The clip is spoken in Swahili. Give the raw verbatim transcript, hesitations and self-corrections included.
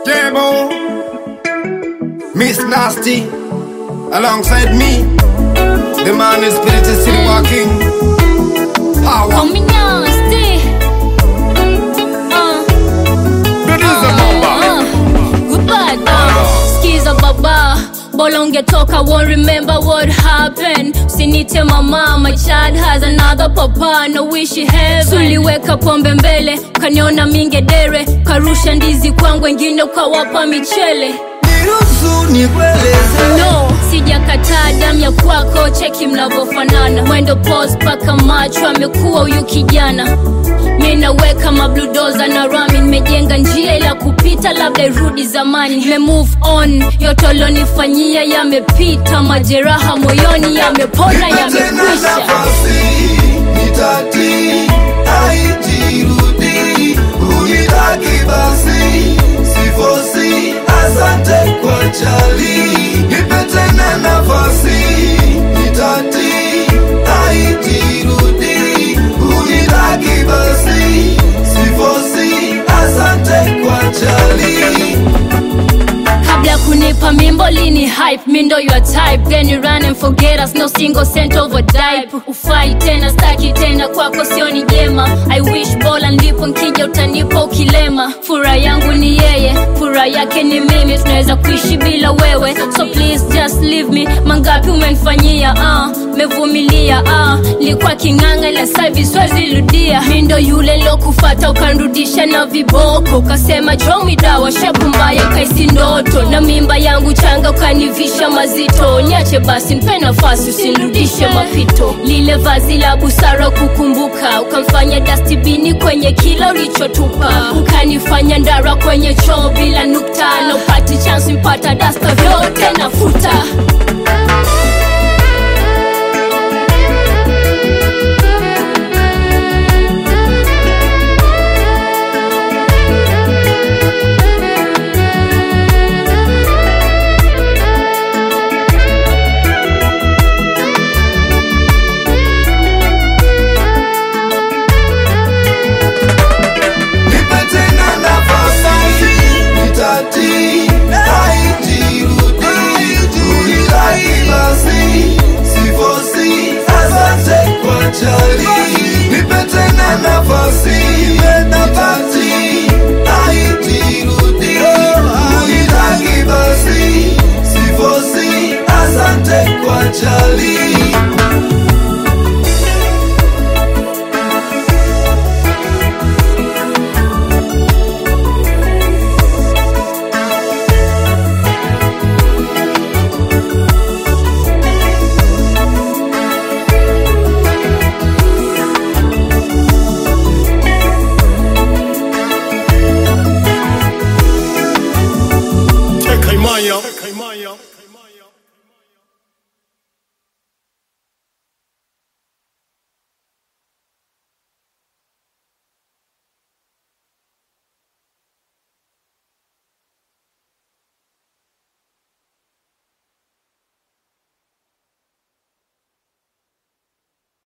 Debo, Miss Nasty, alongside me, the man is spirit is still walking. Power. Call me Nasty. Uh. Producer Mamba. Uh. Goodbye, uh. Skiza baba. Bola ungetoka, won't remember what happened. Usinite mama, my child has another papa, no wish he heaven. Suliweka pombe mbele, ukaniona mingedere, karusha ndizi kwangu, wengine ukawapa michele. Niruhusu nikueleze. No, sijakataa damu ya kwako, cheki mnavyofanana. Mwendo pose paka macho, amekuwa huyu kijana. Mimi naweka mabludoza na rami, nimejenga njia ila kupita labda irudi zamani. Me move on, yote ulonifanyia yamepita, majeraha moyoni yamepona, yamekwisha. Nitati, haijirudi, unitaki basi, sifosi, asante kwa chali, nipe tena nafasi. Nitati, haijirudi, unitaki basi, sifosi, asante kwa chali. Kabla kunipa mimbo lini hype, mindo your type. Then you run and forget us, no single cent over dipe. Ufai tena, staki tena, kwako sioni jema. I wish bola nilipo nkija utanipa ukilema. Furaha yangu ni yeye, furaha yake ni mimi. Tunaweza kuishi bila wewe, so please just leave me. Mangapi umenifanyia, ah, uh, mevumilia, ah uh, Likuwa kinganga ila saivi swezi ludia. Mindo yule lo kufata ukanrudisha na viboko. Ukasema chomi dawa, shepu mbaya kaisi ndoto. Na mimba yangu changa ukanivisha mazito. Niache basi nipe nafasi usinirudishe mapito. Lile vazi la busara kukumbuka, ukamfanya dustbini kwenye kila ulichotupa. Ukanifanya ndara kwenye choo bila nukta. Na upati chance mpata dasta vyote nafuta. Nipe tena nafasi, nitati, haijirudi, unitaki basi, sifosi, asante kwa chali. Caimaya.